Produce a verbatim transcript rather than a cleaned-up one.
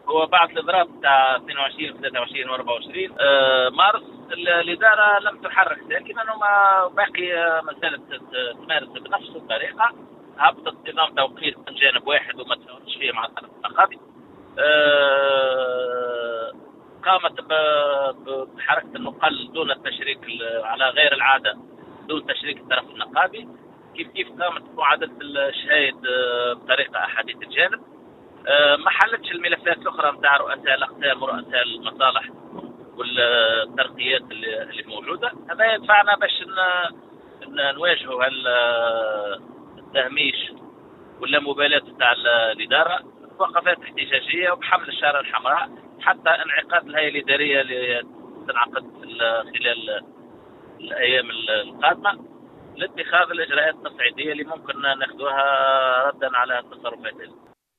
هو بعد الاضراب تاع اثنين وعشرين و ثلاثة وعشرين و أربعة وعشرين آه مارس الاداره لم تحرك ساكنا وما باقي آه، ما زالت تمارس بنفس الطريقه. هبطت نظام توقيت من جانب واحد وما تفاوضش فيه مع الطرف النقابي. آه قامت بحركه النقل دون التشريك على غير العاده، دون تشريك الطرف النقابي. كيف كيف قامت بمعادله الشهايد آه، بطريقه احاديه الجانب. ما حلتش الملفات الاخرى نتاع رؤساء الاقسام ورؤساء المصالح والترقيات اللي موجوده. هذا يدفعنا باش نواجهوا التهميش ولا مبالاه تاع الاداره بوقفات احتجاجيه وبحمل الشاره الحمراء حتى انعقاد الهيئه الاداريه اللي تنعقد خلال الايام القادمه لاتخاذ الاجراءات التصعيديه اللي ممكن ناخذوها ردا على التصرفات هذه.